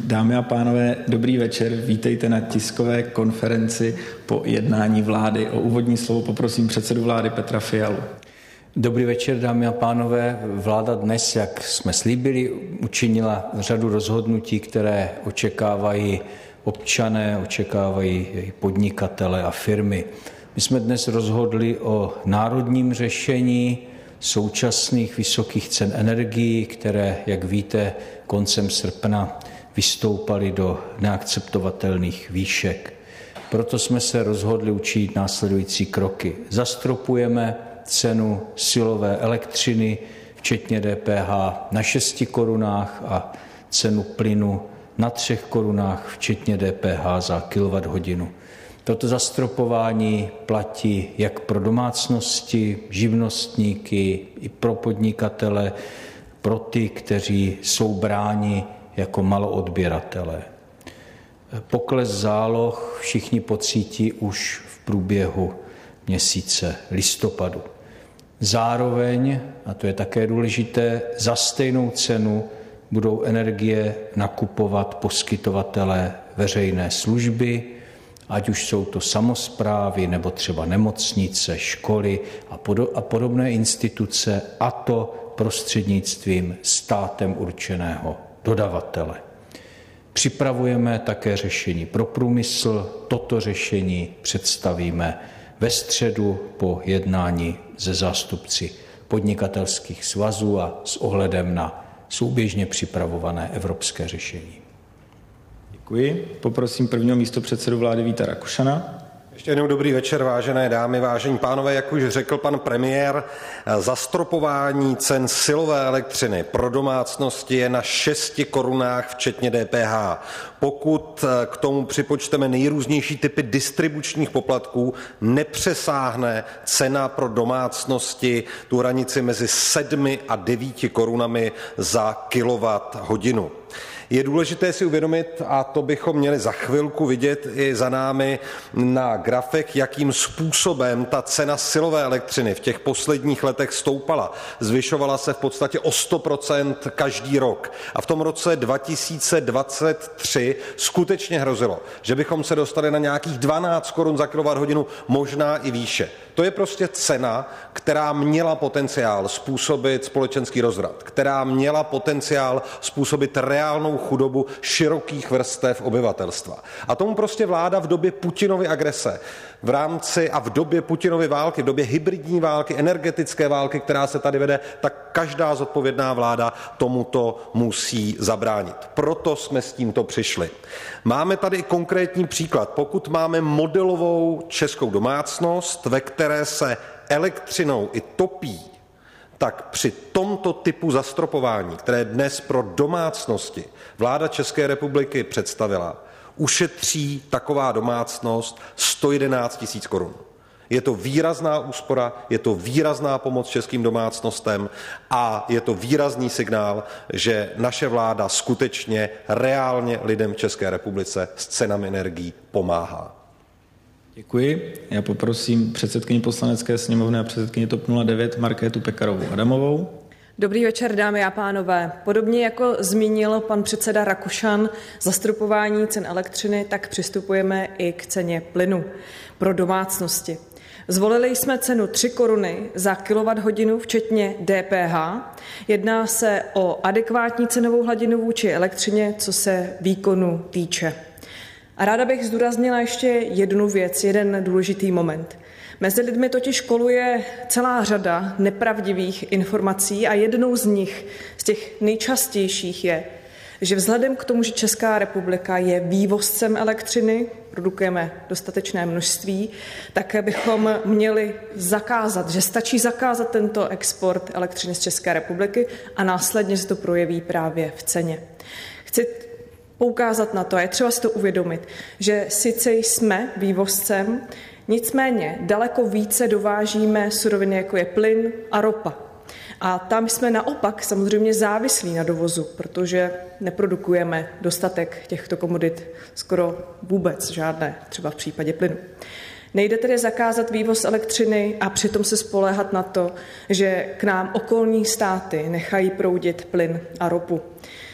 Dámy a pánové, dobrý večer. Vítejte na tiskové konferenci po jednání vlády. O úvodní slovo poprosím předsedu vlády Petra Fialu. Dobrý večer, dámy a pánové. Vláda dnes, jak jsme slíbili, učinila řadu rozhodnutí, které očekávají občané, očekávají podnikatele a firmy. My jsme dnes rozhodli o národním řešení současných vysokých cen energií, které, jak víte, koncem srpna vystoupaly do neakceptovatelných výšek. Proto jsme se rozhodli učinit následující kroky. Zastropujeme cenu silové elektřiny, včetně DPH, na 6 korunách a cenu plynu na 3 korunách, včetně DPH za kilowatthodinu. Toto zastropování platí jak pro domácnosti, živnostníky, i pro podnikatele, pro ty, kteří jsou bráni jako maloodběratelé. Pokles záloh všichni pocítí už v průběhu měsíce listopadu. Zároveň, a to je také důležité, za stejnou cenu budou energie nakupovat poskytovatelé veřejné služby, ať už jsou to samosprávy nebo třeba nemocnice, školy a podobné instituce, a to prostřednictvím státem určeného dodavatele. Připravujeme také řešení pro průmysl. Toto řešení představíme ve středu po jednání se zástupci podnikatelských svazů a s ohledem na souběžně připravované evropské řešení. Děkuji. Poprosím prvního místopředsedu vlády Víta Rakušana. Ještě jednou dobrý večer, vážené dámy, vážení pánové. Jak už řekl pan premiér, zastropování cen silové elektřiny pro domácnosti je na 6 korunách včetně DPH. Pokud k tomu připočteme nejrůznější typy distribučních poplatků, nepřesáhne cena pro domácnosti tu hranici mezi 7 a 9 korunami za kilowatthodinu. Je důležité si uvědomit, a to bychom měli za chvilku vidět i za námi na grafech, jakým způsobem ta cena silové elektřiny v těch posledních letech stoupala. Zvyšovala se v podstatě o 100% každý rok. A v tom roce 2023 skutečně hrozilo, že bychom se dostali na nějakých 12 korun za kilowatthodinu, možná i výše. To je prostě cena, která měla potenciál způsobit společenský rozvrat, která měla potenciál způsobit reálnou chudobu širokých vrstev obyvatelstva. A tomu prostě vláda v době Putinovy agrese, v rámci a v době Putinovy války, v době hybridní války, energetické války, která se tady vede, tak každá zodpovědná vláda tomuto musí zabránit. Proto jsme s tímto přišli. Máme tady konkrétní příklad. Pokud máme modelovou českou domácnost, ve které se elektřinou i topí, tak při tomto typu zastropování, které dnes pro domácnosti vláda České republiky představila, ušetří taková domácnost 111 000 korun. Je to výrazná úspora, je to výrazná pomoc českým domácnostem a je to výrazný signál, že naše vláda skutečně reálně lidem v České republice s cenami energií pomáhá. Děkuji. Já poprosím předsedkyni Poslanecké sněmovny a předsedkyni TOP 09 Markétu Pekarovou Adamovou. Dobrý večer, dámy a pánové. Podobně jako zmínil pan předseda Rakušan zastropování cen elektřiny, tak přistupujeme i k ceně plynu pro domácnosti. Zvolili jsme cenu 3 koruny za kilowatthodinu včetně DPH. Jedná se o adekvátní cenovou hladinu vůči elektřině, co se výkonu týče. A ráda bych zdůraznila ještě jednu věc, jeden důležitý moment. Mezi lidmi totiž koluje celá řada nepravdivých informací a jednou z nich, z těch nejčastějších je, že vzhledem k tomu, že Česká republika je vývozcem elektřiny, produkujeme dostatečné množství, tak bychom měli zakázat, že stačí zakázat tento export elektřiny z České republiky a následně se to projeví právě v ceně. Chci poukázat na to, a je třeba si to uvědomit, že sice jsme vývozcem, nicméně daleko více dovážíme suroviny, jako je plyn a ropa. A tam jsme naopak samozřejmě závislí na dovozu, protože neprodukujeme dostatek těchto komodit, skoro vůbec žádné, třeba v případě plynu. Nejde tedy zakázat vývoz elektřiny a přitom se spoléhat na to, že k nám okolní státy nechají proudit plyn a ropu.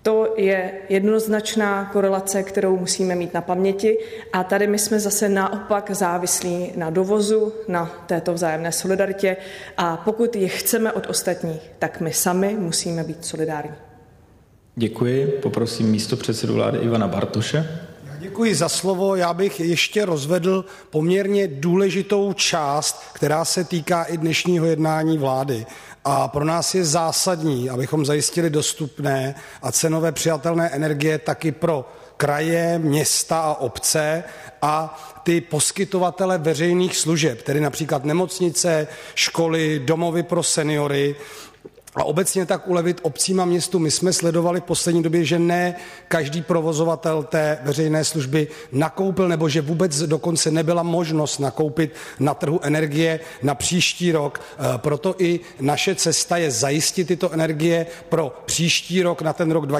To je jednoznačná korelace, kterou musíme mít na paměti a tady my jsme zase naopak závislí na dovozu, na této vzájemné solidaritě a pokud ji chceme od ostatních, tak my sami musíme být solidární. Děkuji. Poprosím místopředsedu vlády Ivana Bartoše. Děkuji za slovo. Já bych ještě rozvedl poměrně důležitou část, která se týká i dnešního jednání vlády. A pro nás je zásadní, abychom zajistili dostupné a cenově přijatelné energie taky pro kraje, města a obce a ty poskytovatele veřejných služeb, tedy například nemocnice, školy, domovy pro seniory, a obecně tak ulevit obcím a městům. My jsme sledovali v poslední době, že ne každý provozovatel té veřejné služby nakoupil, nebo že vůbec dokonce nebyla možnost nakoupit na trhu energie na příští rok. Proto i naše cesta je zajistit tyto energie pro příští rok, na ten rok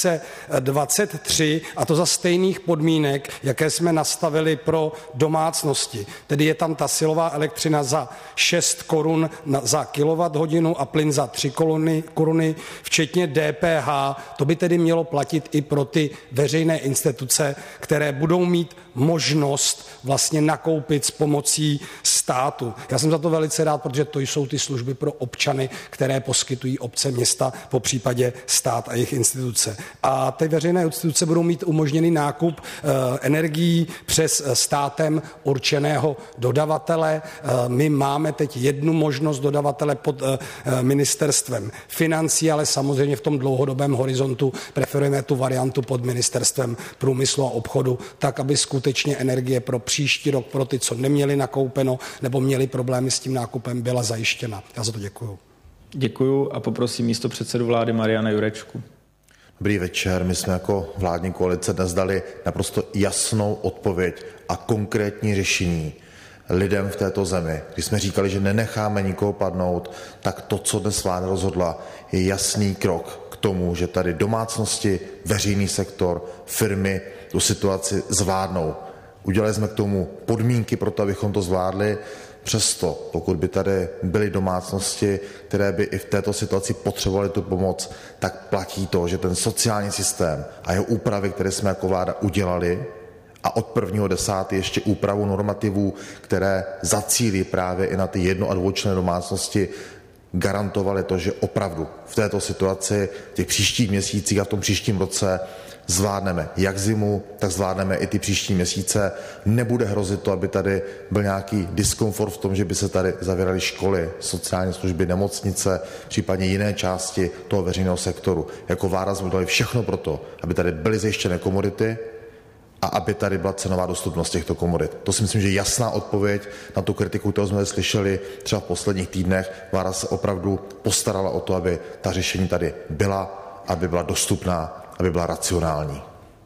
2023, a to za stejných podmínek, jaké jsme nastavili pro domácnosti. Tedy je tam ta silová elektřina za 6 korun za kilowatthodinu a plyn za 3 koruny, včetně DPH. To by tedy mělo platit i pro ty veřejné instituce, které budou mít možnost vlastně nakoupit s pomocí státu. Já jsem za to velice rád, protože to jsou ty služby pro občany, které poskytují obce, města, popřípadě stát a jejich instituce. A ty veřejné instituce budou mít umožněný nákup energií přes státem určeného dodavatele. My máme teď jednu možnost dodavatele pod ministerstvem financí, ale samozřejmě v tom dlouhodobém horizontu preferujeme tu variantu pod ministerstvem průmyslu a obchodu, tak, aby skutečně energie pro příští rok, pro ty, co neměli nakoupeno nebo měli problémy s tím nákupem, byla zajištěna. Já za to děkuju. Děkuju a poprosím místopředsedu vlády Mariana Jurečku. Dobrý večer. My jsme jako vládní koalice dnes dali naprosto jasnou odpověď a konkrétní řešení lidem v této zemi. Když jsme říkali, že nenecháme nikoho padnout, tak to, co dnes vláda rozhodla, je jasný krok k tomu, že tady domácnosti, veřejný sektor, firmy tu situaci zvládnou. Udělali jsme k tomu podmínky pro to, abychom to zvládli. Přesto, pokud by tady byly domácnosti, které by i v této situaci potřebovaly tu pomoc, tak platí to, že ten sociální systém a jeho úpravy, které jsme jako vláda udělali, a od 1.10. ještě úpravu normativů, které zacílí právě i na ty jedno- a dvoučlenné domácnosti, garantovali to, že opravdu v této situaci, v těch příštích měsících a v tom příštím roce zvládneme jak zimu, tak zvládneme i ty příští měsíce. Nebude hrozit to, aby tady byl nějaký diskomfort v tom, že by se tady zavíraly školy, sociální služby, nemocnice, případně jiné části toho veřejného sektoru. Jako vláda jsme udělali všechno pro to, aby tady byly zajištěné komodity a aby tady byla cenová dostupnost těchto komodit. To si myslím, že je jasná odpověď na tu kritiku, kterou jsme slyšeli třeba v posledních týdnech. Vláda se opravdu postarala o to, aby ta řešení tady byla, aby byla dostupná, aby byla racionální.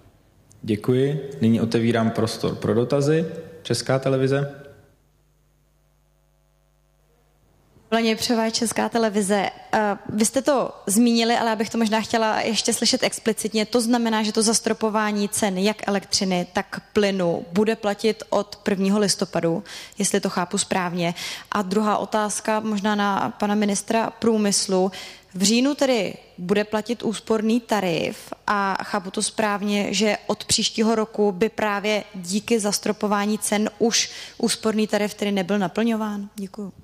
Děkuji. Nyní otevírám prostor pro dotazy. Česká televize. Němčová, Česká televize. Vy jste to zmínili, ale já bych to možná chtěla ještě slyšet explicitně. To znamená, že to zastropování cen jak elektřiny, tak plynu bude platit od 1. listopadu, jestli to chápu správně. A druhá otázka možná na pana ministra průmyslu. V říjnu tedy bude platit úsporný tarif a chápu to správně, že od příštího roku by právě díky zastropování cen už úsporný tarif tedy nebyl naplňován? Děkuju.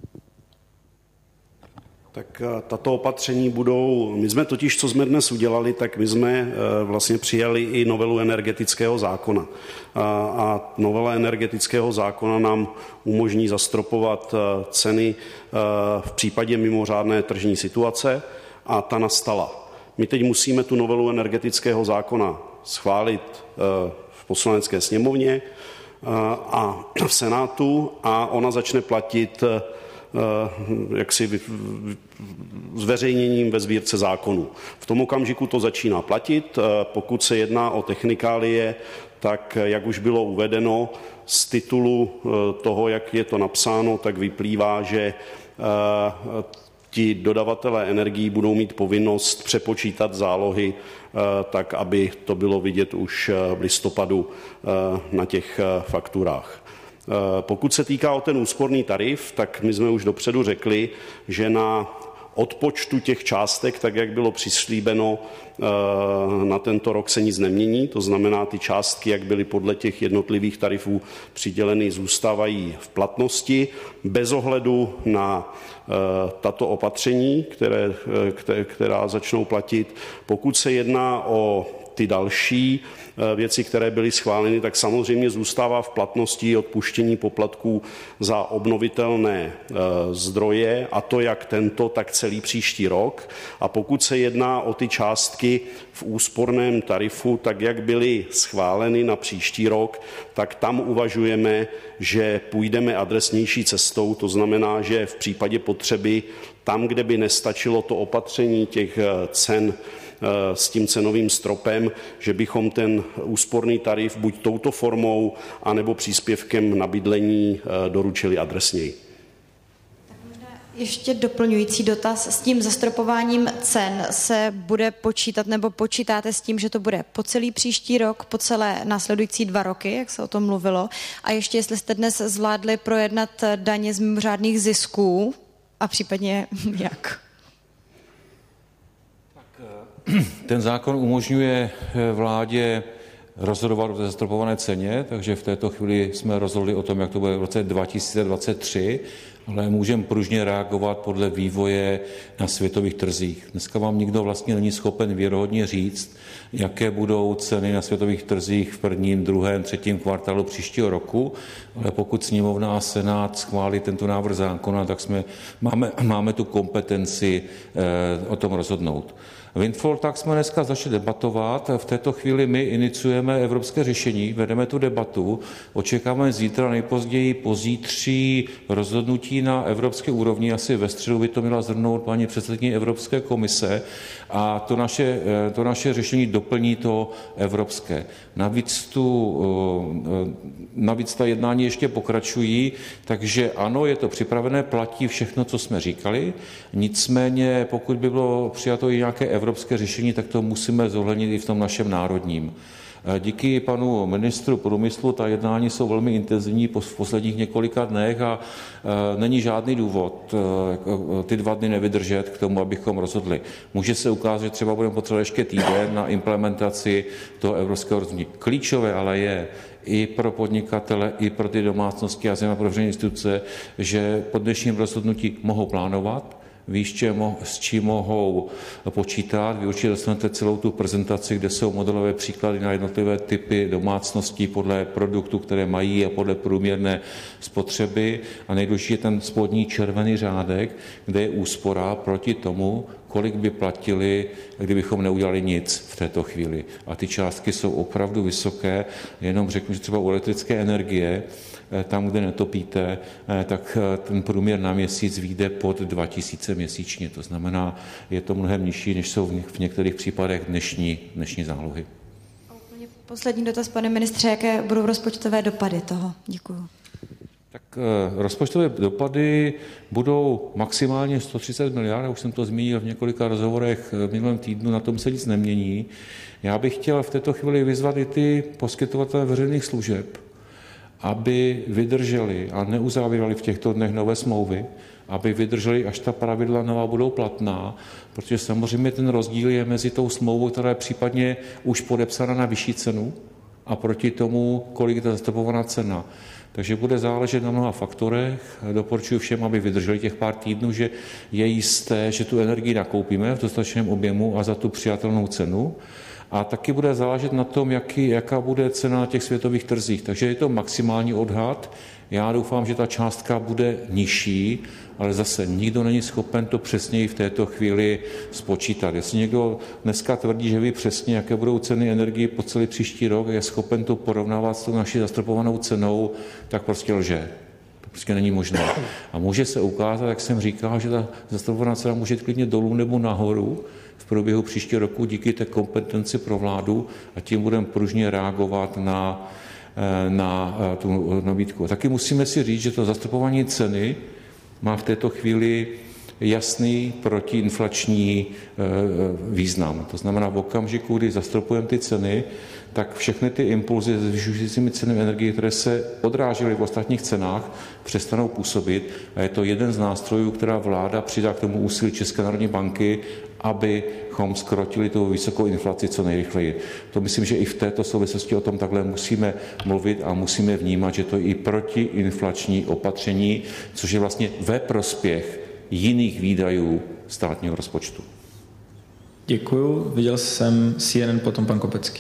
Tak tato opatření budou, my jsme totiž, co jsme dnes udělali, tak my jsme vlastně přijali i novelu energetického zákona. A novela energetického zákona nám umožní zastropovat ceny v případě mimořádné tržní situace a ta nastala. My teď musíme tu novelu energetického zákona schválit v Poslanecké sněmovně a v Senátu a ona začne platit jaksi zveřejněním ve sbírce zákonů. V tom okamžiku to začíná platit. Pokud se jedná o technikálie, tak jak už bylo uvedeno, z titulu toho, jak je to napsáno, tak vyplývá, že ti dodavatelé energií budou mít povinnost přepočítat zálohy tak, aby to bylo vidět už v listopadu na těch fakturách. Pokud se týká o ten úsporný tarif, tak my jsme už dopředu řekli, že na odpočtu těch částek, tak jak bylo přislíbeno, na tento rok se nic nemění. To znamená, ty částky, jak byly podle těch jednotlivých tarifů přiděleny, zůstávají v platnosti bez ohledu na tato opatření, která začnou platit. Pokud se jedná o ty další věci, které byly schváleny, tak samozřejmě zůstává v platnosti odpuštění poplatků za obnovitelné zdroje, a to jak tento, tak celý příští rok. A pokud se jedná o ty částky v úsporném tarifu, tak jak byly schváleny na příští rok, tak tam uvažujeme, že půjdeme adresnější cestou. To znamená, že v případě potřeby tam, kde by nestačilo to opatření těch cen s tím cenovým stropem, že bychom ten úsporný tarif buď touto formou, anebo příspěvkem na bydlení doručili adresněji. Ještě doplňující dotaz. S tím zastropováním cen se bude počítat, nebo počítáte s tím, že to bude po celý příští rok, po celé následující 2 roky, jak se o tom mluvilo? A ještě jestli jste dnes zvládli projednat daně z mimořádných zisků a případně jak? Ten zákon umožňuje vládě rozhodovat o zastropované ceně, takže v této chvíli jsme rozhodli o tom, jak to bude v roce 2023, ale můžeme pružně reagovat podle vývoje na světových trzích. Dneska vám nikdo vlastně není schopen věrohodně říct, jaké budou ceny na světových trzích v prvním, druhém, třetím kvartálu příštího roku, ale pokud sněmovna a senát schválí tento návrh zákona, tak máme tu kompetenci o tom rozhodnout. Windfall tax jsme dneska začali debatovat. V této chvíli my iniciujeme evropské řešení, vedeme tu debatu. Očekáváme zítra, nejpozději pozítří rozhodnutí na evropské úrovni. Asi ve středu by to měla shrnout paní předsedkyně Evropské komise. A to naše řešení doplní to evropské. Navíc ta jednání ještě pokračují, takže ano, je to připravené, platí všechno, co jsme říkali. Nicméně, pokud by bylo přijato i nějaké evropské řešení, tak to musíme zohlednit i v tom našem národním. Díky panu ministru průmyslu ta jednání jsou velmi intenzivní v posledních několika dnech a není žádný důvod ty 2 dny nevydržet k tomu, abychom rozhodli. Může se ukázat, že třeba budeme potřebovat ještě týden na implementaci toho evropského rozhodnutí. Klíčové ale je i pro podnikatele, i pro ty domácnosti a zejména pro veřejné instituce, že po dnešním rozhodnutí mohou plánovat, víš, s čím mohou počítat. Vy určitě dostanete celou tu prezentaci, kde jsou modelové příklady na jednotlivé typy domácností podle produktů, které mají a podle průměrné spotřeby. A nejdůležitější je ten spodní červený řádek, kde je úspora proti tomu, kolik by platili, kdybychom neudělali nic v této chvíli. A ty částky jsou opravdu vysoké. Jenom řeknu, že třeba u elektrické energie, tam, kde netopíte, tak ten průměr na měsíc vyjde pod 2000 měsíčně. To znamená, je to mnohem nižší, než jsou v některých případech dnešní zálohy. A úplně poslední dotaz, pane ministře, jaké budou rozpočtové dopady toho? Děkuju. Tak rozpočtové dopady budou maximálně 130 miliard, já už jsem to zmínil v několika rozhovorech v minulém týdnu, na tom se nic nemění. Já bych chtěl v této chvíli vyzvat i ty poskytovatele veřejných služeb, aby vydrželi a neuzavírali v těchto dnech nové smlouvy, aby vydrželi, až ta pravidla nová budou platná, protože samozřejmě ten rozdíl je mezi tou smlouvou, která je případně už podepsána na vyšší cenu, a proti tomu, kolik je ta zastropovaná cena. Takže bude záležet na mnoha faktorech. Doporučuji všem, aby vydrželi těch pár týdnů, že je jisté, že tu energii nakoupíme v dostatečném objemu a za tu přijatelnou cenu. A taky bude záležet na tom, jaká bude cena na těch světových trzích. Takže je to maximální odhad. Já doufám, že ta částka bude nižší, ale zase nikdo není schopen to přesněji v této chvíli spočítat. Jestli někdo dneska tvrdí, že ví přesně, jaké budou ceny energie po celý příští rok, je schopen to porovnávat s tou naší zastropovanou cenou, tak prostě lže. To prostě není možné. A může se ukázat, jak jsem říkal, že ta zastropovaná cena může jít klidně dolů nebo nahoru v průběhu příštího roku díky té kompetenci pro vládu a tím budeme pružně reagovat na tu nabídku. Taky musíme si říct, že to zastropování ceny má v této chvíli jasný protiinflační význam. To znamená, v okamžiku, kdy zastropujeme ty ceny, tak všechny ty impulzy zvyšujícími ceny energie, které se odrážely v ostatních cenách, přestanou působit. A je to jeden z nástrojů, která vláda přidá k tomu úsilí České národní banky, abychom zkrotili tu vysokou inflaci co nejrychleji. To myslím, že i v této souvislosti o tom takhle musíme mluvit a musíme vnímat, že to je i protiinflační opatření, což je vlastně ve prospěch jiných výdajů státního rozpočtu. Děkuju. Viděl jsem CNN, potom pan Kopecký.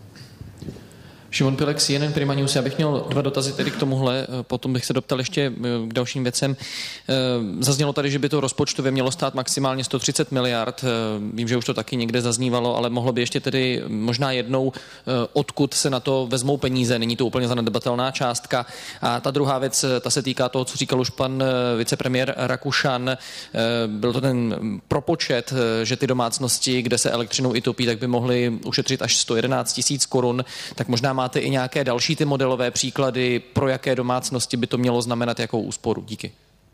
Šimon Pilek, CNN Prima News. Já bych měl 2 dotazy tedy k tomuhle, potom bych se doptal ještě k dalším věcem. Zaznělo tady, že by to rozpočtově mělo stát maximálně 130 miliard. Vím, že už to taky někde zaznívalo, ale mohlo by ještě tedy možná jednou, odkud se na to vezmou peníze. Není to úplně zanedbatelná částka. A ta druhá věc, ta se týká toho, co říkal už pan vicepremiér Rakušan. Byl to ten propočet, že ty domácnosti, kde se elektřinou i topí, tak by mohly ušetřit až 111 000 korun. Tak možná máte i nějaké další ty modelové příklady, pro jaké domácnosti by to mělo znamenat, jakou úsporu? Díky.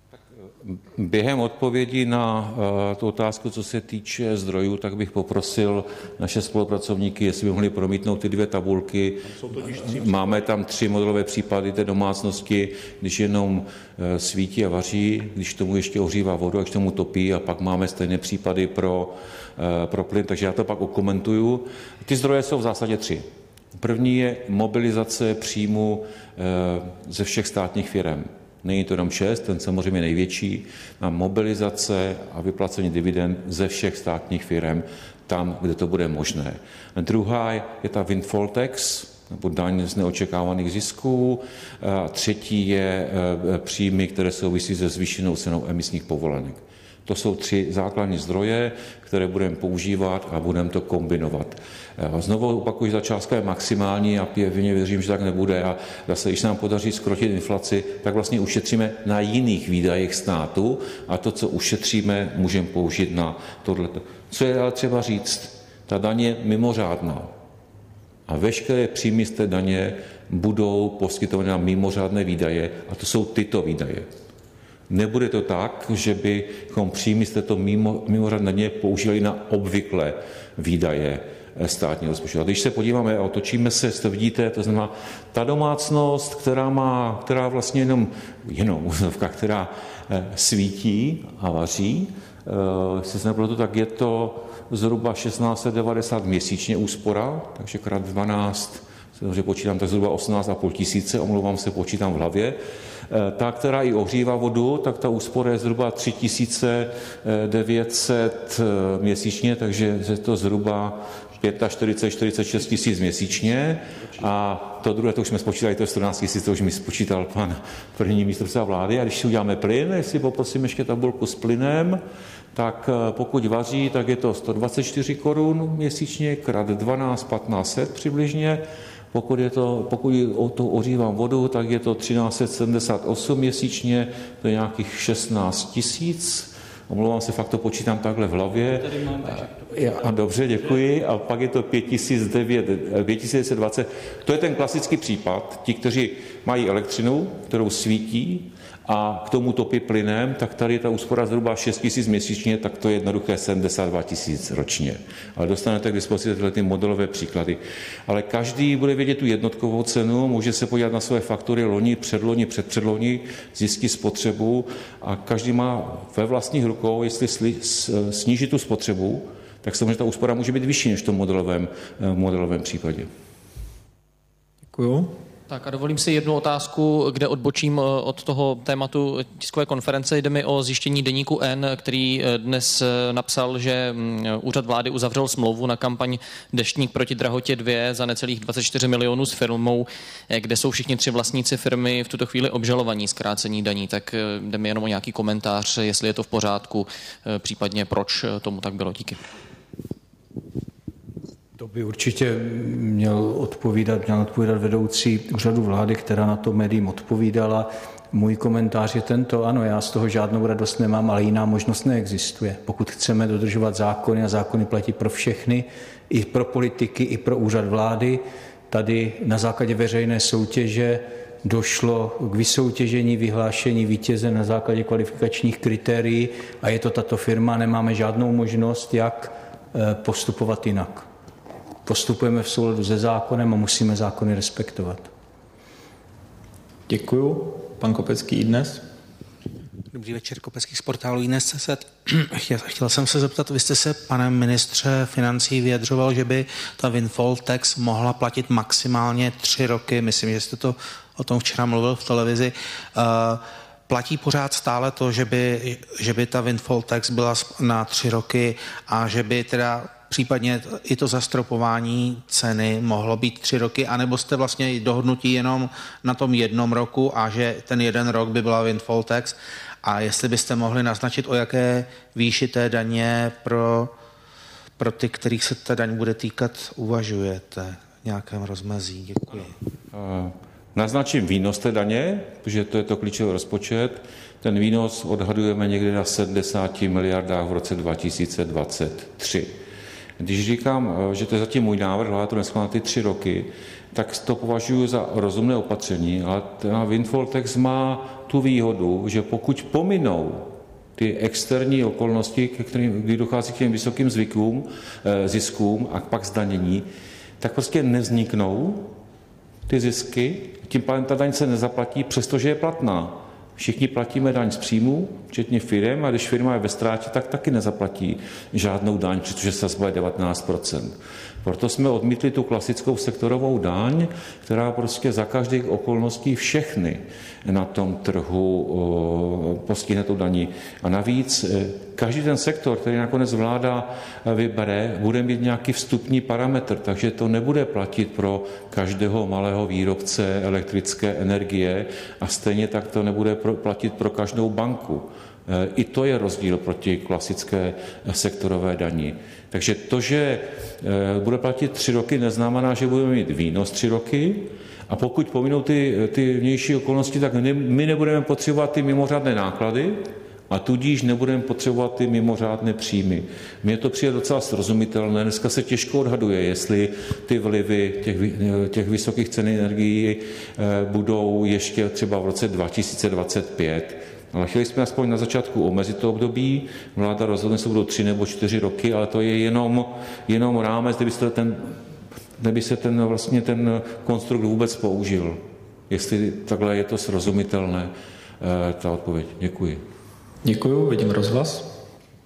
Během odpovědi na tu otázku, co se týče zdrojů, tak bych poprosil naše spolupracovníky, jestli by mohli promítnout ty 2 tabulky. Máme tam 3 modelové případy té domácnosti, když jenom svítí a vaří, když tomu ještě ohřívá vodu, a když tomu topí, a pak máme stejné případy pro plyn, takže já to pak okomentuju. Ty zdroje jsou v zásadě 3. První je mobilizace příjmu ze všech státních firem. Není to jenom 6, ten samozřejmě největší, a mobilizace a vyplacení dividend ze všech státních firem tam, kde to bude možné. A druhá je ta windfall tax, nebo daň z neočekávaných zisků. A třetí je příjmy, které souvisí se zvýšenou cenou emisních povolenek. To jsou 3 základní zdroje, které budeme používat a budeme to kombinovat. Znovu opakuju, že ta částka je maximální a pevně věřím, že tak nebude. A zase, když se nám podaří zkrotit inflaci, tak vlastně ušetříme na jiných výdajích státu a to, co ušetříme, můžeme použít na tohleto. Co je ale třeba říct, ta daň je mimořádná. A veškeré příjmy z té daně budou poskytované na mimořádné výdaje a to jsou tyto výdaje. Nebude to tak, že bychom příjmy z této mimořádné daně použili na obvyklé výdaje státního rozpočtu. A když se podíváme a otočíme se, to vidíte, to znamená ta domácnost, která vlastně jenom úzovka, která svítí a vaří, jestli se nepletu, tak je to zhruba 1690 měsíčně úspora, takže krát 12, dobře počítám, tak zhruba 18 500, omlouvám se, počítám v hlavě. Ta, která i ohřívá vodu, tak ta úspora je zhruba 3900 měsíčně, takže je to zhruba 46 tisíc měsíčně. A to druhé, to už jsme spočítali, to je 14 000, to už mi spočítal pan první místopředseda vlády. A když si uděláme plyn, jestli poprosím ještě tabulku s plynem, tak pokud vaří, tak je to 124 korun měsíčně, krát 12, 1500 přibližně. Pokud to ohřívám vodu, tak je to 1378 měsíčně, to je nějakých 16 000. Omlouvám se, fakt to počítám takhle v hlavě. A dobře, děkuji. A pak je to 5920. To je ten klasický případ. Ti, kteří mají elektřinu, kterou svítí a k tomu topí plynem, tak tady je ta úspora zhruba 6 000 měsíčně, tak to je jednoduché 72 000 ročně. Ale dostanete k dispozici tyhle ty modelové příklady. Ale každý bude vědět tu jednotkovou cenu, může se podívat na své faktury loni, předloni, předpředloni, zjistit spotřebu a každý má ve vlastních rukou, jestli sníží tu spotřebu, tak samozřejmě ta úspora může být vyšší než v tom modelovém případě. Děkuju. Tak a dovolím si jednu otázku, kde odbočím od toho tématu tiskové konference. Jde mi o zjištění deníku N, který dnes napsal, že úřad vlády uzavřel smlouvu na kampaň Deštník proti drahotě 2 za necelých 24 milionů s firmou, kde jsou všichni 3 vlastníci firmy v tuto chvíli obžalovaní zkrácení daní. Tak jde mi jenom o nějaký komentář, jestli je to v pořádku, případně proč tomu tak bylo. Díky. To by určitě měl odpovídat vedoucí úřadu vlády, která na to médiím odpovídala. Můj komentář je tento: ano, já z toho žádnou radost nemám, ale jiná možnost neexistuje. Pokud chceme dodržovat zákony, a zákony platí pro všechny, i pro politiky, i pro úřad vlády, tady na základě veřejné soutěže došlo k vysoutěžení, vyhlášení vítěze na základě kvalifikačních kritérií a je to tato firma, nemáme žádnou možnost, jak postupovat jinak. Postupujeme v souladu se zákonem a musíme zákony respektovat. Děkuju. Pan Kopecký iDNES. Dobrý večer, Kopecký z portálu iDNES.cz. Chtěl jsem se zeptat, vy jste se, pane ministře financí, vyjadřoval, že by ta windfall tax mohla platit maximálně 3 roky. Myslím, že jste to o tom včera mluvil v televizi. Platí pořád stále to, že by ta windfall tax byla na 3 roky a že by teda případně i to zastropování ceny mohlo být 3 roky, anebo jste vlastně dohodnutí jenom na tom 1 roku a že ten 1 rok by byla windfall tax? A jestli byste mohli naznačit, o jaké výši té daně pro ty, kterých se ta daň bude týkat, uvažujete v nějakém rozmezí? Děkuji. Naznačím výnos té daně, protože to je to klíčový rozpočet. Ten výnos odhadujeme někde na 70 miliardách v roce 2023. Když říkám, že to je zatím můj návrh, ale to neschválí ty 3 roky, tak to považuji za rozumné opatření, ale ten windfall tax má tu výhodu, že pokud pominou ty externí okolnosti, kdy dochází k těm vysokým ziskům a pak zdanění, tak prostě nevzniknou ty zisky, tím pádem ta daň se nezaplatí, přestože je platná. Všichni platíme daň z příjmu, včetně firem, a když firma je ve ztrátě, tak taky nezaplatí žádnou daň, protože sazba je 19%. Proto jsme odmítli tu klasickou sektorovou daň, která prostě za každých okolností všechny na tom trhu postihne tu daní. A navíc každý ten sektor, který nakonec vláda vybere, bude mít nějaký vstupní parametr, takže to nebude platit pro každého malého výrobce elektrické energie a stejně tak to nebude platit pro každou banku. I to je rozdíl proti klasické sektorové dani. Takže to, že bude platit 3 roky, neznamená, že budeme mít výnos 3 roky. A pokud pominou ty vnější okolnosti, tak my nebudeme potřebovat ty mimořádné náklady a tudíž nebudeme potřebovat ty mimořádné příjmy. Mně to přijde docela srozumitelné. Dneska se těžko odhaduje, jestli ty vlivy těch vysokých cen energií budou ještě třeba v roce 2025. Ale chtěli jsme aspoň na začátku omezit to období. Vláda rozhodne, že to budou 3 nebo 4 roky, ale to je jenom rámec, kde by se ten konstrukt vůbec použil. Jestli takhle je to srozumitelné, ta odpověď. Děkuji. Děkuji, vidím rozhlas.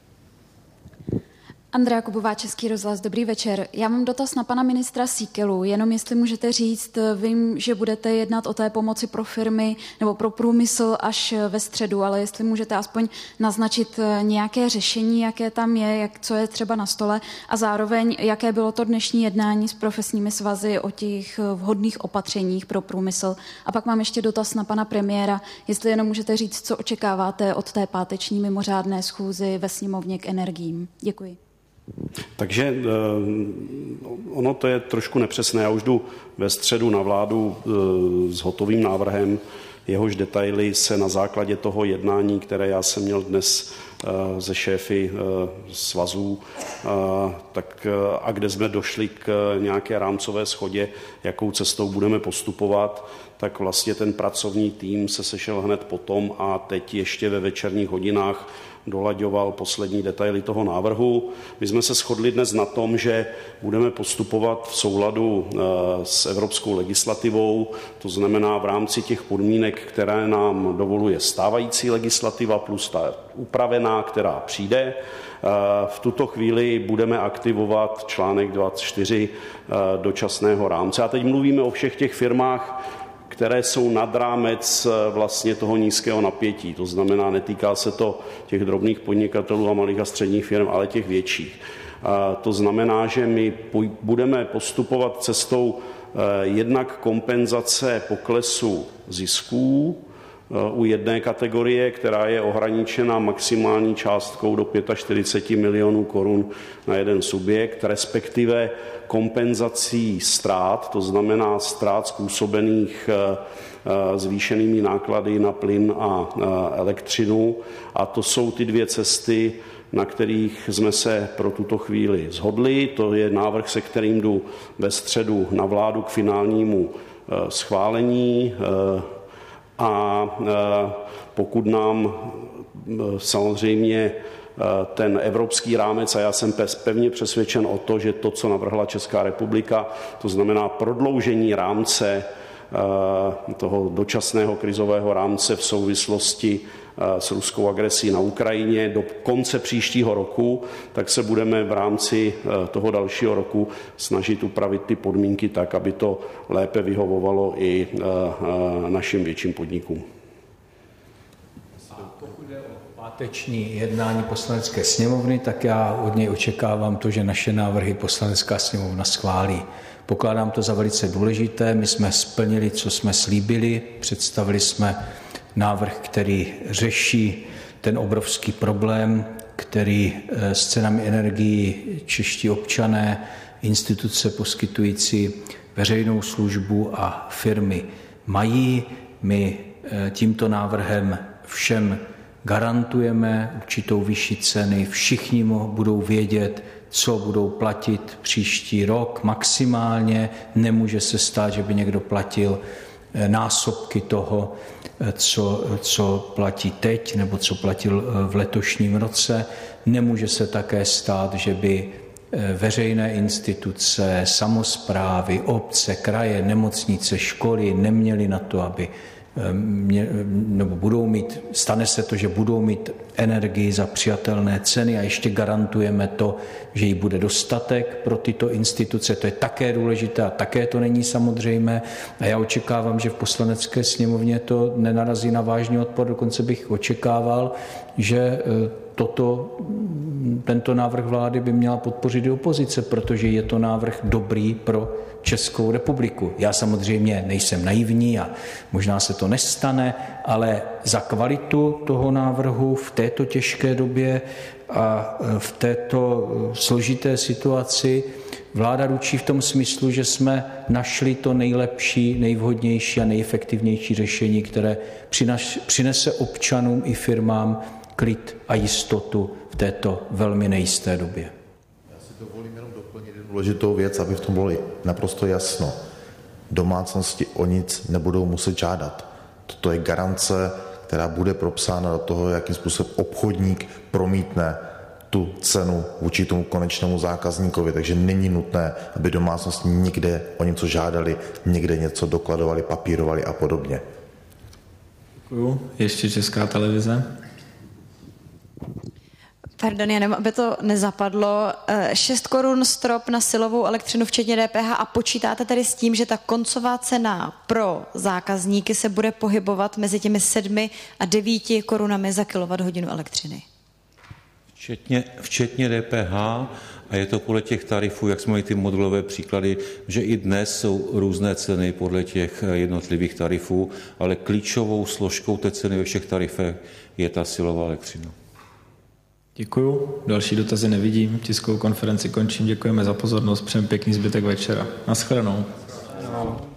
Andrea Kubová, Český rozhlas, dobrý večer. Já mám dotaz na pana ministra Síkelu, jenom jestli můžete říct, vím, že budete jednat o té pomoci pro firmy nebo pro průmysl až ve středu, ale jestli můžete aspoň naznačit nějaké řešení, jaké tam je, co je třeba na stole a zároveň, jaké bylo to dnešní jednání s profesními svazy o těch vhodných opatřeních pro průmysl. A pak mám ještě dotaz na pana premiéra, jestli jenom můžete říct, co očekáváte od té páteční mimořádné schůzi ve sněmovně k energiím. Děkuji. Takže ono to je trošku nepřesné. Já už jdu ve středu na vládu s hotovým návrhem, jehož detaily se na základě toho jednání, které já jsem měl dnes ze šéfy svazů, a kde jsme došli k nějaké rámcové shodě, jakou cestou budeme postupovat, tak vlastně ten pracovní tým se sešel hned potom a teď ještě ve večerních hodinách dolaďoval poslední detaily toho návrhu. My jsme se shodli dnes na tom, že budeme postupovat v souladu s evropskou legislativou, to znamená v rámci těch podmínek, které nám dovoluje stávající legislativa plus ta upravená, která přijde. V tuto chvíli budeme aktivovat článek 24 dočasného rámce. A teď mluvíme o všech těch firmách, které jsou nad rámec vlastně toho nízkého napětí. To znamená, netýká se to těch drobných podnikatelů a malých a středních firm, ale těch větších. To znamená, že my budeme postupovat cestou jednak kompenzace poklesu zisků u jedné kategorie, která je ohraničena maximální částkou do 45 milionů korun na jeden subjekt, respektive kompenzací ztrát, to znamená ztrát způsobených zvýšenými náklady na plyn a elektřinu. A to jsou ty 2 cesty, na kterých jsme se pro tuto chvíli shodli. To je návrh, se kterým jdu ve středu na vládu k finálnímu schválení a pokud nám samozřejmě ten evropský rámec, a já jsem pevně přesvědčen o to, že to, co navrhla Česká republika, to znamená prodloužení rámce toho dočasného krizového rámce v souvislosti s ruskou agresí na Ukrajině do konce příštího roku, tak se budeme v rámci toho dalšího roku snažit upravit ty podmínky tak, aby to lépe vyhovovalo i našim větším podnikům. Pokud jde o páteční jednání Poslanecké sněmovny, tak já od něj očekávám to, že naše návrhy Poslanecká sněmovna schválí. Pokládám to za velice důležité. My jsme splnili, co jsme slíbili. Představili jsme návrh, který řeší ten obrovský problém, který s cenami energií čeští občané, instituce poskytující veřejnou službu a firmy mají. My tímto návrhem všem garantujeme určitou vyšší ceny. Všichni budou vědět, co budou platit příští rok maximálně. Nemůže se stát, že by někdo platil násobky toho, co platí teď nebo co platil v letošním roce. Nemůže se také stát, že by veřejné instituce, samosprávy, obce, kraje, nemocnice, školy neměly na to, aby nebo budou mít, stane se to, že budou mít energii za přijatelné ceny a ještě garantujeme to, že jí bude dostatek pro tyto instituce. To je také důležité a také to není samozřejmé. A já očekávám, že v Poslanecké sněmovně to nenarazí na vážný odpor. Dokonce bych očekával, že tento návrh vlády by měla podpořit i opozice, protože je to návrh dobrý pro Českou republiku. Já samozřejmě nejsem naivní a možná se to nestane, ale za kvalitu toho návrhu v této těžké době a v této složité situaci vláda ručí v tom smyslu, že jsme našli to nejlepší, nejvhodnější a nejefektivnější řešení, které přinese občanům i firmám klid a jistotu v této velmi nejisté době. Já si dovolím jenom doplnit důležitou věc, aby v tom bylo naprosto jasno. Domácnosti o nic nebudou muset žádat. Toto je garance, která bude propsána do toho, jakým způsobem obchodník promítne tu cenu vůči tomu konečnému zákazníkovi. Takže není nutné, aby domácnosti někde o něco žádali, někde něco dokladovali, papírovali a podobně. Děkuju. Ještě Česká televize. Pardon, jenom aby to nezapadlo. 6 korun strop na silovou elektřinu včetně DPH a počítáte tedy s tím, že ta koncová cena pro zákazníky se bude pohybovat mezi těmi 7 a 9 korunami za kilowatthodinu elektřiny? Včetně DPH a je to podle těch tarifů, jak jsme měli ty modulové příklady, že i dnes jsou různé ceny podle těch jednotlivých tarifů, ale klíčovou složkou té ceny ve všech tarifech je ta silová elektřina. Děkuju. Další dotazy nevidím. Tiskovou konferenci končím. Děkujeme za pozornost. Přejeme pěkný zbytek večera. Naschledanou.